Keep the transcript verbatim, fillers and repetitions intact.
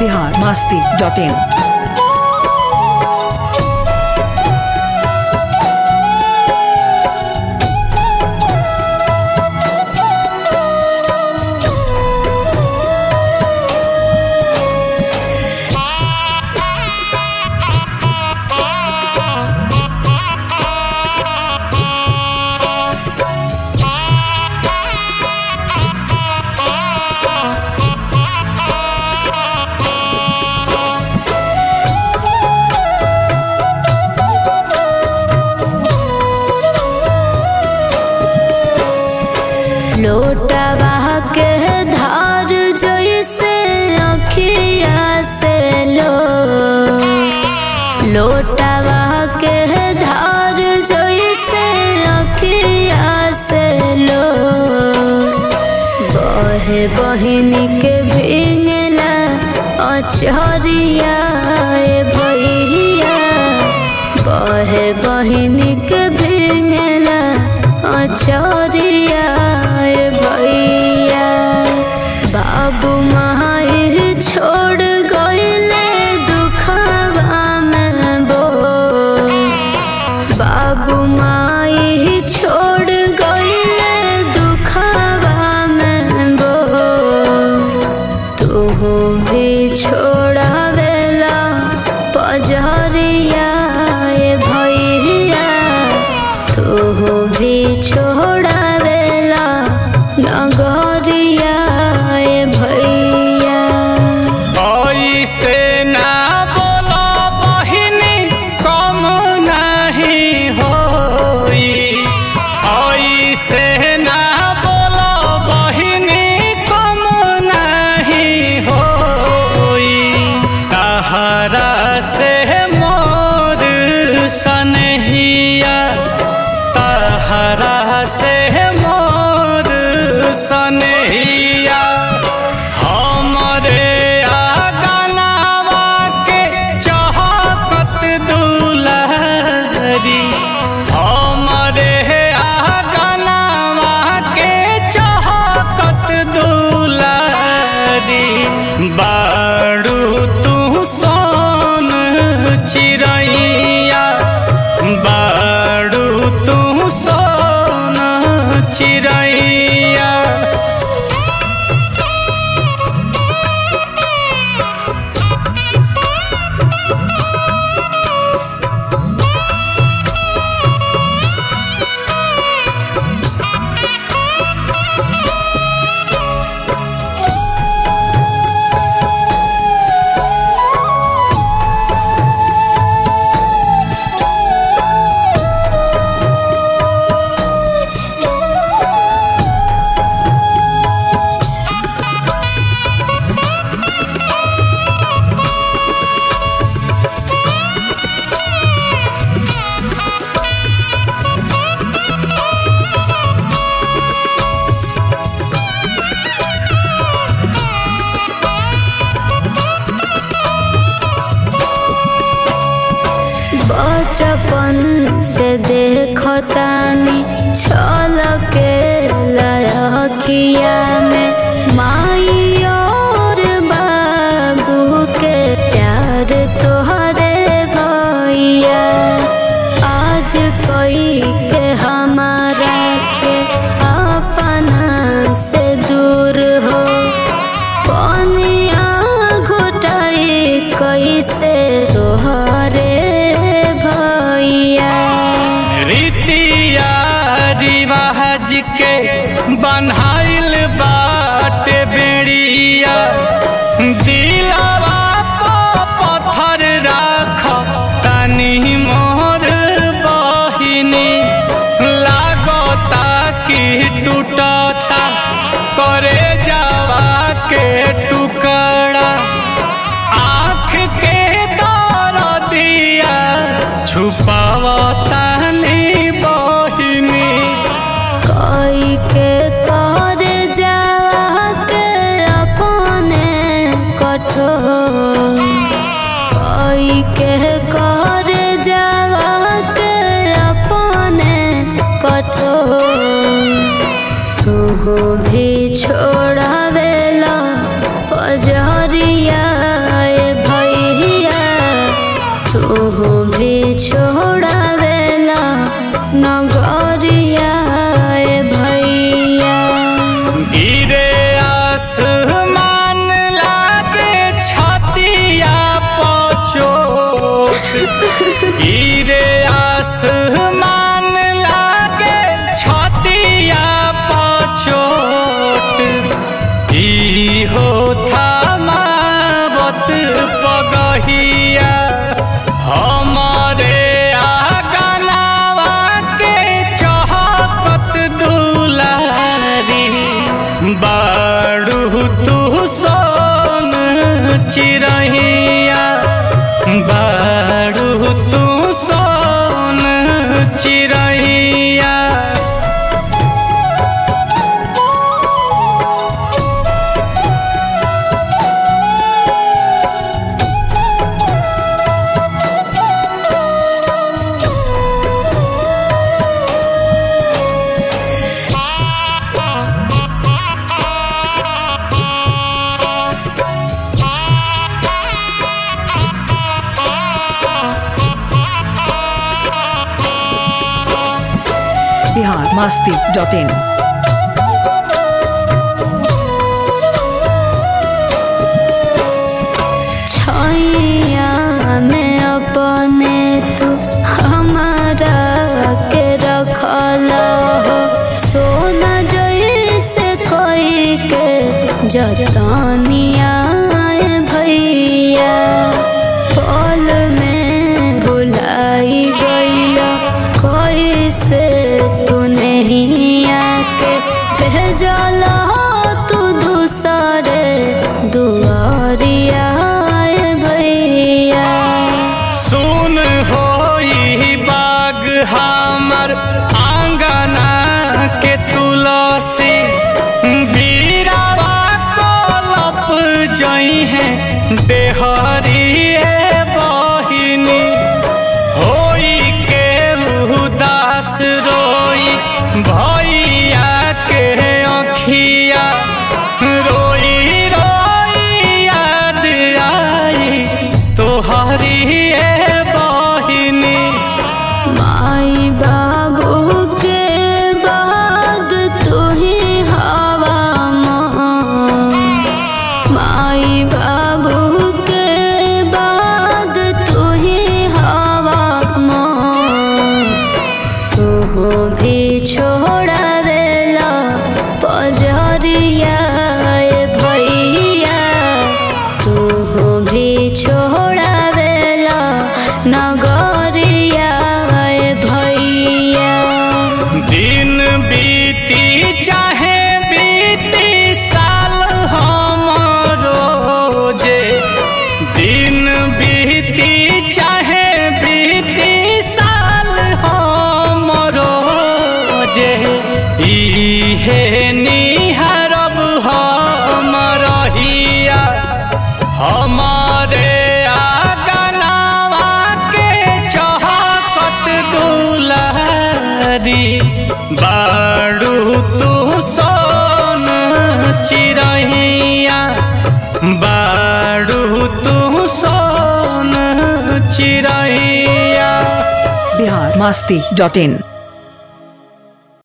Bihar Masti dot इन। लोटावा के धार जैसे अखिया से लो लोटावा के धार जैसे अखिया से लो बहे बहिन के भींगला अचहरिया भैया बहे बहिन के भींगला अचहरिया भैया बाबू माई छोड़ गईले दुखवा में बो बाबू माई छोड़ गईले दुखवा में बो तू भी छोड़ावेला पजहरिया भैया तू भी छोड़ावेला नगरिया भैया ऐसे ना बोलो बहिनी कम नहीं होई ऐसे ना बोलो बहिनी कम नहीं होई तहरा से मोर सनहिया तहरा से मोर सनहिया हमरे आगनावा के चहकत दुलारी हमरे आगनावा के चहकत दुलारी बाड़ू तू सोन चिरैया बाड़ू तू सोन चिरैया बचपन से देखतानी छलके लखिया में माई और बाबू के प्यार तोहरे भैया आज कोई के हमारा के अपना से दूर हो पनिया घुटाई कैसे तोहरे रीतिया रिवाज के बनाइल बाटे बेड़िया दिलावा पत्थर राख तनी मोर बहिनी लागता कि टूटता करे जावा के टुकड़ा आँख के दरदिया छुपावता के कर जावा के अपने कठोर के कर जावा के अपने कठोर तू भी छोड़ावेला पजहरिया चिरैया बारू तू सोन चिरैया। Bihar Masti dot in. छैया में अपने तू हमारा के रखला हो, सोना जैसे कोई के जतनिया भैया। पल में भुलाई गईला कैसे तू नहीं आके भेजला तू दूसरे दुआरिया भैया। सुन होई बाग हमर आंगना के तुलसी, बीरावा कलप जई है देहरी बहिनी। होई के उदास रोई भैया के अखिया, रोई रोई याद आई तोहरी बहिनी। माई बाबू के बाद तू ही हवा माँ, माई बाबू के बाद तू ही हवा माँ। तू भी छोड़ावेला पजरिया भैया, तू भी छोड़ावेला नगरिया भैया। दिन बीती चाहे बीती साल हमरो जे, दिन बीती चाहे बीती साल हमरो जे। इहे निहारब हम रहिया हमारे आंगनवा के चहकत दुलारी। बारू तू सोन चिरैया बारू तू सोन चिरैया। बिहार मस्ती डॉट इन।